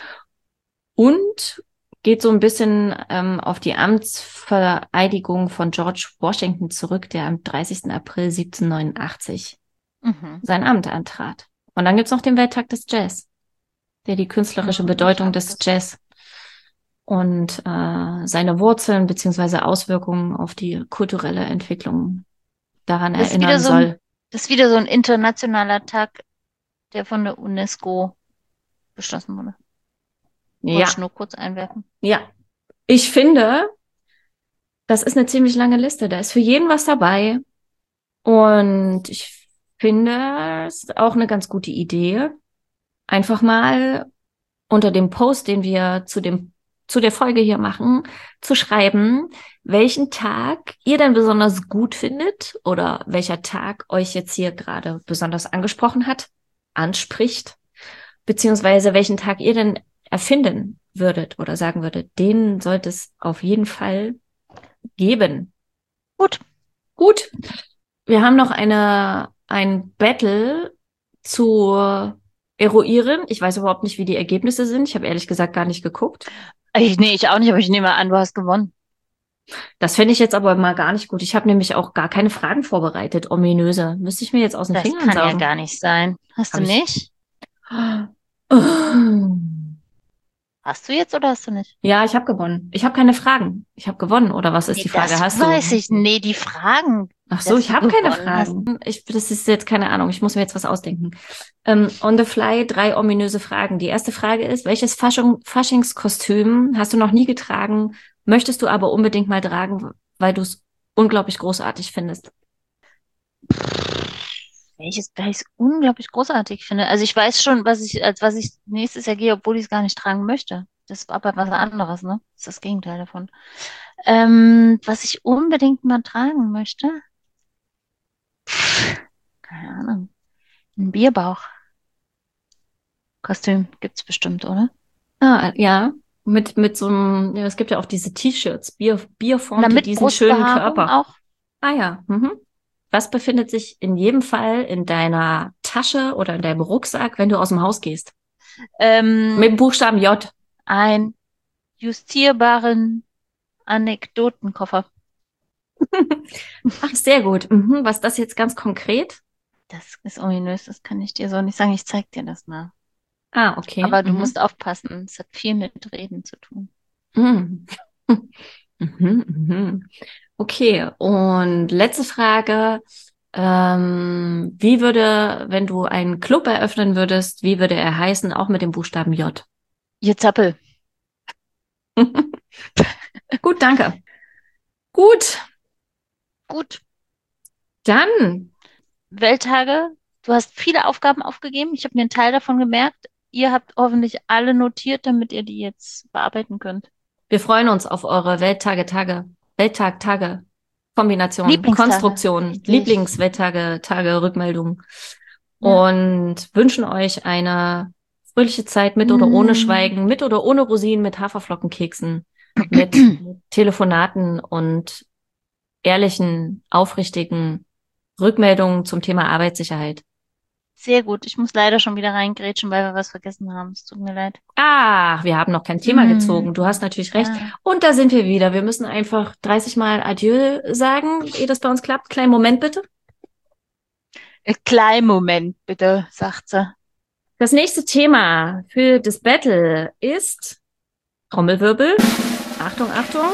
Und geht so ein bisschen auf die Amtsvereidigung von George Washington zurück, der am 30. April 1789 sein Amt antrat. Und dann gibt's noch den Welttag des Jazz, der die künstlerische Bedeutung des Jazz und seine Wurzeln beziehungsweise Auswirkungen auf die kulturelle Entwicklung daran erinnern soll. Das ist wieder so ein internationaler Tag, der von der UNESCO beschlossen wurde. Wollte ich nur kurz einwerfen. Ja, ich finde, das ist eine ziemlich lange Liste. Da ist für jeden was dabei. Und ich finde, es ist auch eine ganz gute Idee, einfach mal unter dem Post, den wir zu der Folge hier machen, zu schreiben, welchen Tag ihr denn besonders gut findet oder welcher Tag euch jetzt hier gerade besonders angesprochen hat, anspricht, beziehungsweise welchen Tag ihr denn erfinden würdet oder sagen würdet, den sollte es auf jeden Fall geben. Gut. Wir haben noch ein Battle zu eruieren. Ich weiß überhaupt nicht, wie die Ergebnisse sind. Ich habe ehrlich gesagt gar nicht geguckt. Nee, ich auch nicht, aber ich nehme an, du hast gewonnen. Das fände ich jetzt aber mal gar nicht gut. Ich habe nämlich auch gar keine Fragen vorbereitet, ominöse. Müsste ich mir jetzt aus den Fingern saugen. Das kann ja gar nicht sein. Hast du nicht? Hast du jetzt oder hast du nicht? Ja, ich habe gewonnen. Ich habe keine Fragen. Ich habe gewonnen. Oder was ist die Frage? Das weiß ich. Nee, die Fragen. Ach so, ich habe keine Fragen. Das ist jetzt keine Ahnung. Ich muss mir jetzt was ausdenken. On the fly 3 ominöse Fragen. Die erste Frage ist, welches Faschingskostüm hast du noch nie getragen, möchtest du aber unbedingt mal tragen, weil du es unglaublich großartig findest? Welches ich unglaublich großartig finde. Also ich weiß schon, was ich nächstes Jahr gehe, obwohl ich es gar nicht tragen möchte. Das war aber was anderes, ne? Das ist das Gegenteil davon. Was ich unbedingt mal tragen möchte? Keine Ahnung. Ein Bierbauch. Kostüm gibt's bestimmt, oder? Ah, ja. Mit so einem, ja, es gibt ja auch diese T-Shirts, Bierform, mit diesen schönen Brustbehaarung Körper. Auch. Ah ja. Mhm. Was befindet sich in jedem Fall in deiner Tasche oder in deinem Rucksack, wenn du aus dem Haus gehst? Mit dem Buchstaben J. Ein justierbaren Anekdotenkoffer. Ach, sehr gut. Mhm. Was ist das jetzt ganz konkret? Das ist ominös, das kann ich dir so nicht sagen. Ich zeig dir das mal. Ah, okay. Aber du musst aufpassen, es hat viel mit Reden zu tun. Mhm. Mhm, mhm. Okay, und letzte Frage. Wenn du einen Club eröffnen würdest, wie würde er heißen, auch mit dem Buchstaben J? Jezappel. Gut, danke. Gut. Dann. Welttage. Du hast viele Aufgaben aufgegeben. Ich habe mir einen Teil davon gemerkt. Ihr habt hoffentlich alle notiert, damit ihr die jetzt bearbeiten könnt. Wir freuen uns auf eure Welttag-Tage, Kombination, Konstruktion, Lieblingswelttage, Rückmeldungen und wünschen euch eine fröhliche Zeit mit oder ohne Schweigen, mit oder ohne Rosinen, mit Haferflockenkeksen, mit Telefonaten und ehrlichen, aufrichtigen Rückmeldungen zum Thema Arbeitssicherheit. Sehr gut. Ich muss leider schon wieder reingrätschen, weil wir was vergessen haben. Es tut mir leid. Ah, wir haben noch kein Thema Hm, gezogen. Du hast natürlich recht. ja. Und da sind wir wieder. Wir müssen einfach 30 Mal Adieu sagen, ehe das bei uns klappt. Kleinen Moment bitte. Kleinen Moment, bitte, sagt sie. Das nächste Thema für das Battle ist Trommelwirbel. Achtung, Achtung.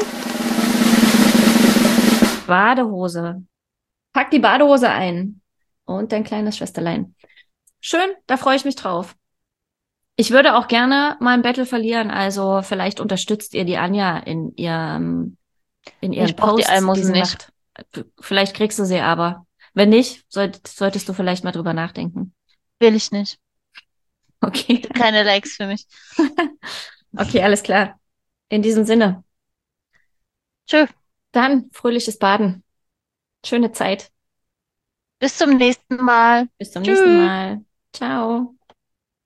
Badehose. Pack die Badehose ein. Und dein kleines Schwesterlein. Schön, da freue ich mich drauf. Ich würde auch gerne mal ein Battle verlieren, also vielleicht unterstützt ihr die Anja in ihren Ich brauche die Posts, die Almosen sie nicht. macht. Vielleicht kriegst du sie aber. Wenn nicht, solltest du vielleicht mal drüber nachdenken. Will ich nicht. Okay, Bitte keine Likes für mich. okay, alles klar. In diesem Sinne, Tschö. dann fröhliches Baden. Schöne Zeit. Bis zum nächsten Mal. Bis zum nächsten Tschüss. Mal. Ciao.